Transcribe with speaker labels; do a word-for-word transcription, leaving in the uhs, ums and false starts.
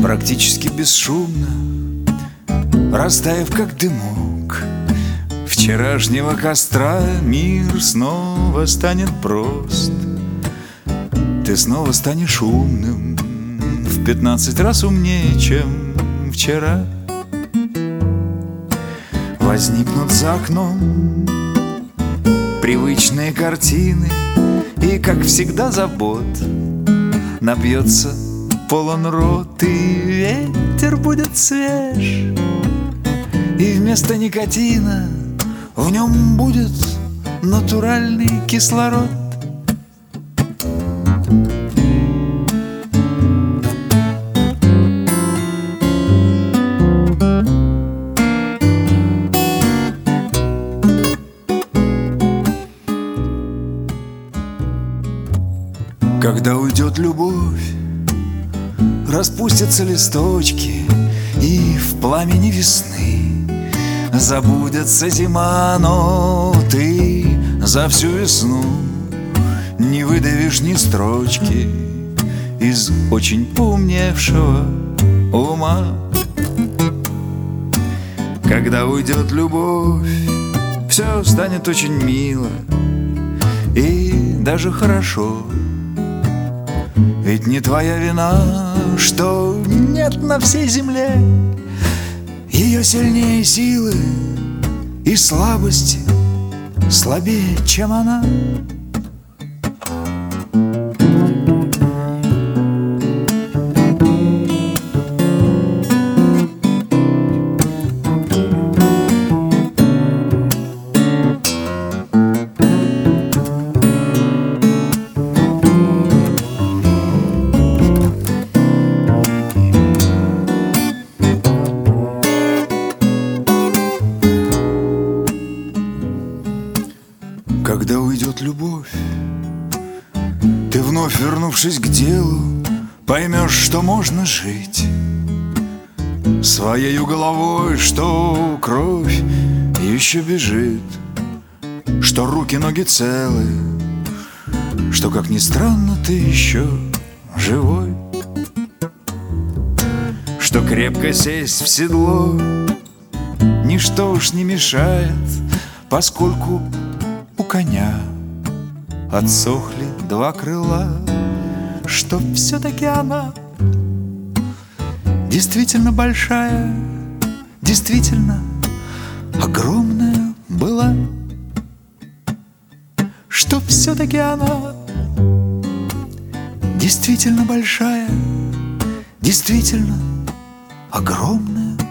Speaker 1: практически бесшумно, растаяв как дымок, вчерашнего костра мир снова станет прост. Ты снова станешь умным, в пятнадцать раз умнее, чем вчера. Возникнут за окном привычные картины, и, как всегда, забот напьется полон рот, и ветер будет свеж, и вместо никотина в нем будет натуральный кислород. Когда уйдет любовь, распустятся листочки, и в пламени весны забудется зима, но ты за всю весну не выдавишь ни строчки из очень поумневшего ума. Когда уйдет любовь, все станет очень мило и даже хорошо. Ведь не твоя вина, что нет на всей земле ее сильнее силы и слабости слабее, чем она. Когда уйдет любовь, ты, вновь вернувшись к делу, поймешь, что можно жить своею головой, что кровь еще бежит, что руки-ноги целы, что, как ни странно, ты еще живой, что крепко сесть в седло ничто уж не мешает, поскольку у коня отсохли два крыла, что все-таки она действительно большая, действительно огромная была, что все-таки она действительно большая, действительно огромная